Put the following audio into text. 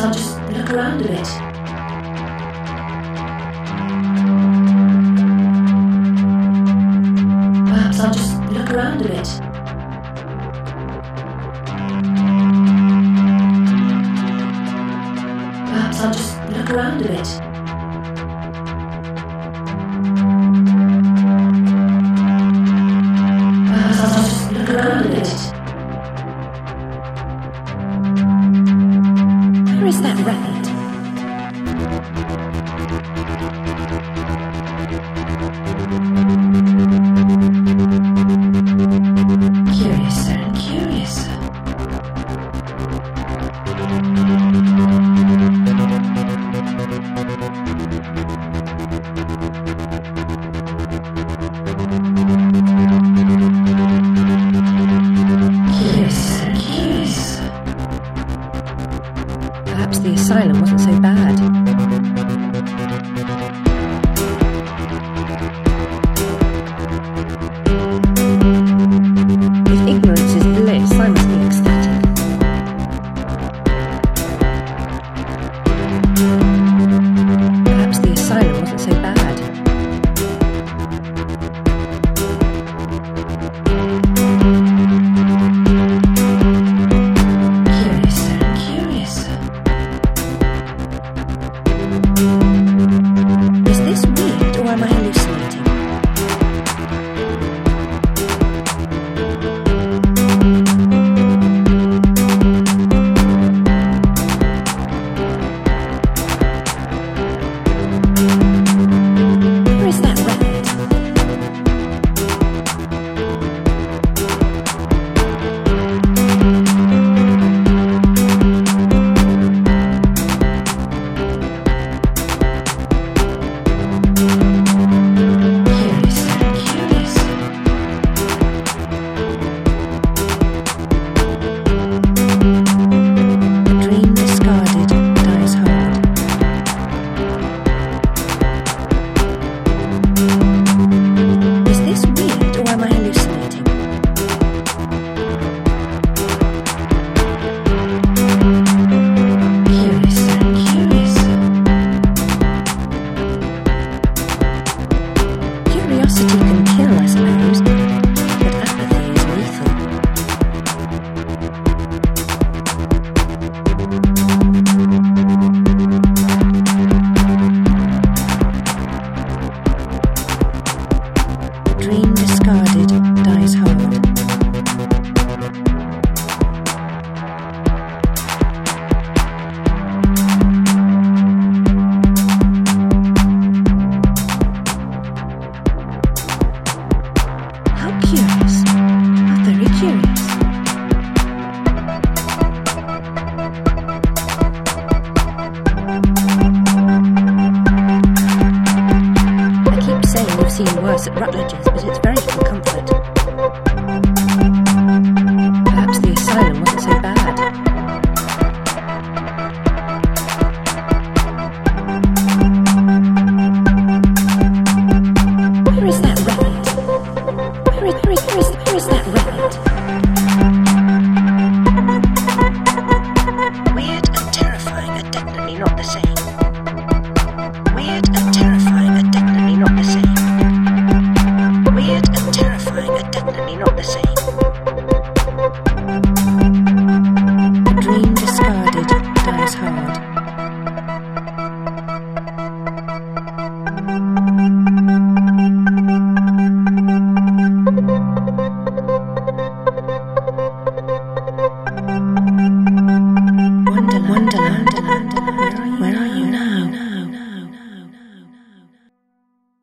I'll just look around a bit. Perhaps I'll just look around a bit. Perhaps I'll just look around a bit. Perhaps I'll just look around a bit. Where is that rabbit? Curiouser and curiouser. Curiouser and curiouser. Perhaps the asylum wasn't so bad. If ignorance is bliss, I must be ecstatic. Perhaps the asylum wasn't so bad. Curiouser and curiouser. Is this weird or am I hallucinating? Where is that rabbit? Curiouser and curiouser. A dream discarded dies hard. Is this weird or am I hallucinating? Curiouser and curiouser. Curiosity can kill, I suppose, but apathy is lethal. Dream discarded dies hard. How curious. How very curious. I keep saying you've seen worse at Rutledge's, but it's very little comfort.